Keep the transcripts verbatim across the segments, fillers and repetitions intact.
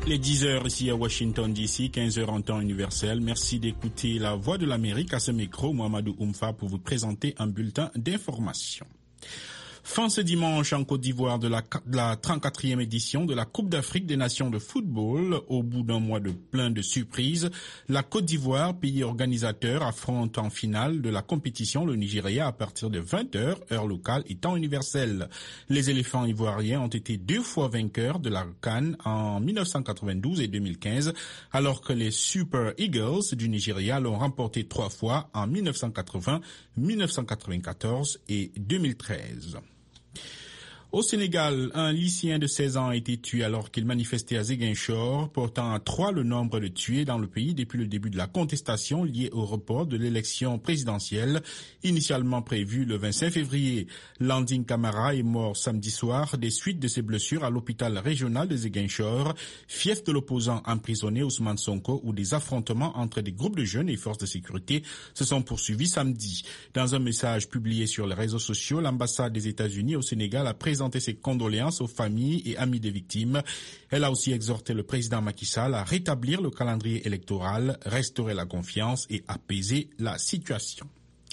Les dix heures ici à Washington D C, quinze heures en temps universel. Merci d'écouter la Voix de l'Amérique à ce micro, Mohamedou Oumfa, pour vous présenter un bulletin d'information. Fin ce dimanche en Côte d'Ivoire de la, de la trente-quatrième édition de la Coupe d'Afrique des Nations de football. Au bout d'un mois de plein de surprises, la Côte d'Ivoire, pays organisateur, affronte en finale de la compétition le Nigeria à partir de vingt heures, heure locale et temps universel. Les éléphants ivoiriens ont été deux fois vainqueurs de la CAN en mille neuf cent quatre-vingt-douze et deux mille quinze, alors que les Super Eagles du Nigeria l'ont remporté trois fois en mille neuf cent quatre-vingts, mille neuf cent quatre-vingt-quatorze et deux mille treize. Au Sénégal, un lycéen de seize ans a été tué alors qu'il manifestait à Ziguinchor, portant à trois le nombre de tués dans le pays depuis le début de la contestation liée au report de l'élection présidentielle, initialement prévue le vingt-cinq février. Landing Camara est mort samedi soir des suites de ses blessures à l'hôpital régional de Ziguinchor, fief de l'opposant emprisonné Ousmane Sonko, où des affrontements entre des groupes de jeunes et forces de sécurité se sont poursuivis samedi. Dans un message publié sur les réseaux sociaux, l'ambassade des États-Unis au Sénégal a présenté ses condoléances aux familles et amis des victimes. Elle a aussi exhorté le président Macky Sall à rétablir le calendrier électoral, restaurer la confiance et apaiser la situation.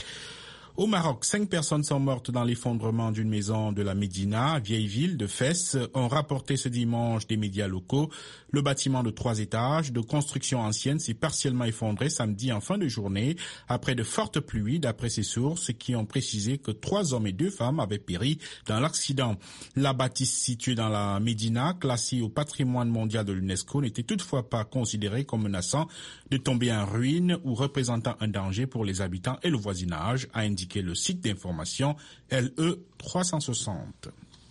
Au Maroc, cinq personnes sont mortes dans l'effondrement d'une maison de la Médina, vieille ville de Fès, ont rapporté ce dimanche des médias locaux. Le bâtiment de trois étages de construction ancienne s'est partiellement effondré samedi en fin de journée après de fortes pluies, d'après ces sources qui ont précisé que trois hommes et deux femmes avaient péri dans l'accident. La bâtisse située dans la Médina, classée au patrimoine mondial de l'UNESCO, n'était toutefois pas considérée comme menaçant de tomber en ruine ou représentant un danger pour les habitants et le voisinage, a indiqué le site d'information L E trois cent soixante.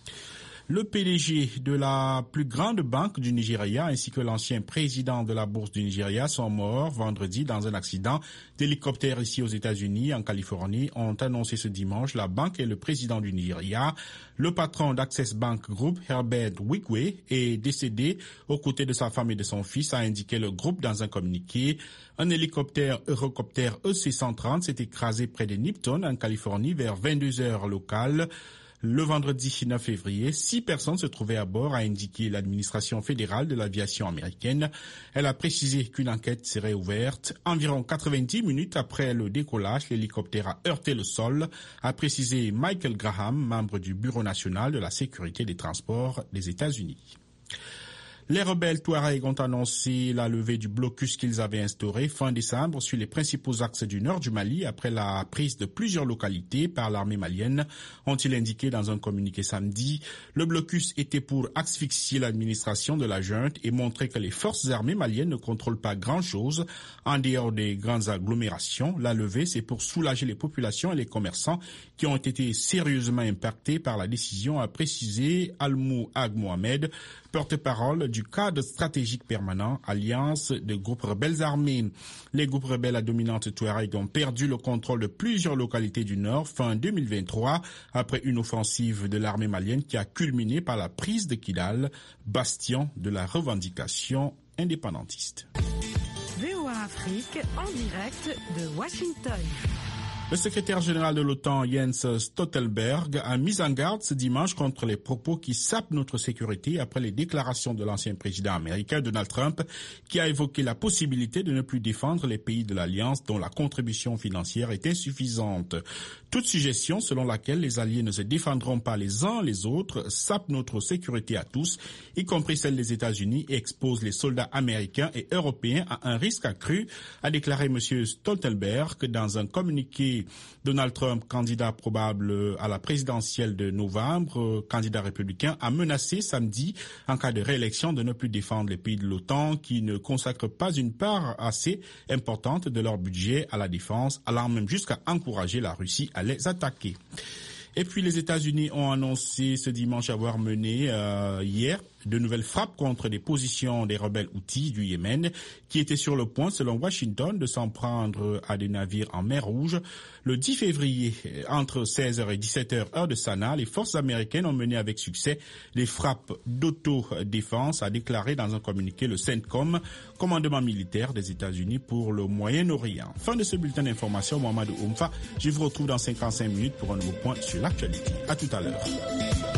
Le P D G de la plus grande banque du Nigeria ainsi que l'ancien président de la bourse du Nigeria sont morts vendredi dans un accident d'hélicoptère ici aux États-Unis, en Californie, ont annoncé ce dimanche la banque et le président du Nigeria. Le patron d'Access Bank Group, Herbert Wigwe, est décédé aux côtés de sa femme et de son fils, a indiqué le groupe dans un communiqué. Un hélicoptère Eurocopter E C cent trente s'est écrasé près de Nipton, en Californie, vers vingt-deux heures locales. Le vendredi neuf février, six personnes se trouvaient à bord, a indiqué l'administration fédérale de l'aviation américaine. Elle a précisé qu'une enquête serait ouverte. Environ quatre-vingt-dix minutes après le décollage, l'hélicoptère a heurté le sol, a précisé Michael Graham, membre du Bureau national de la sécurité des transports des États-Unis. Les rebelles Touaregs ont annoncé la levée du blocus qu'ils avaient instauré fin décembre sur les principaux axes du nord du Mali après la prise de plusieurs localités par l'armée malienne, ont-ils indiqué dans un communiqué samedi. Le blocus était pour asphyxier l'administration de la junte et montrer que les forces armées maliennes ne contrôlent pas grand-chose en dehors des grandes agglomérations. La levée, c'est pour soulager les populations et les commerçants qui ont été sérieusement impactés par la décision, a précisé Almou Ag Mohamed, porte-parole du cadre stratégique permanent, alliance de groupes rebelles armés. Les groupes rebelles à dominante Touareg ont perdu le contrôle de plusieurs localités du Nord fin deux mille vingt-trois, après une offensive de l'armée malienne qui a culminé par la prise de Kidal, bastion de la revendication indépendantiste. V O A Afrique, en direct de Washington. Le secrétaire général de l'OTAN, Jens Stoltenberg, a mis en garde ce dimanche contre les propos qui sapent notre sécurité après les déclarations de l'ancien président américain Donald Trump, qui a évoqué la possibilité de ne plus défendre les pays de l'Alliance dont la contribution financière est insuffisante. Toute suggestion selon laquelle les alliés ne se défendront pas les uns les autres sape notre sécurité à tous, y compris celle des États-Unis, et expose les soldats américains et européens à un risque accru, a déclaré M. Stoltenberg dans un communiqué. Donald Trump, candidat probable à la présidentielle de novembre, candidat républicain, a menacé samedi, en cas de réélection, de ne plus défendre les pays de l'OTAN qui ne consacrent pas une part assez importante de leur budget à la défense, allant même jusqu'à encourager la Russie à les attaquer. Et puis les États-Unis ont annoncé ce dimanche avoir mené euh, hier de nouvelles frappes contre des positions des rebelles Houthis du Yémen qui étaient sur le point, selon Washington, de s'en prendre à des navires en mer Rouge. Le dix février, entre seize heures et dix-sept heures, heure de Sanaa, les forces américaines ont mené avec succès les frappes d'autodéfense, a déclaré dans un communiqué le CENTCOM, commandement militaire des États-Unis pour le Moyen-Orient. Fin de ce bulletin d'information, Mohamedou Oumfa. Je vous retrouve dans cinquante-cinq minutes pour un nouveau point sur l'actualité. À tout à l'heure.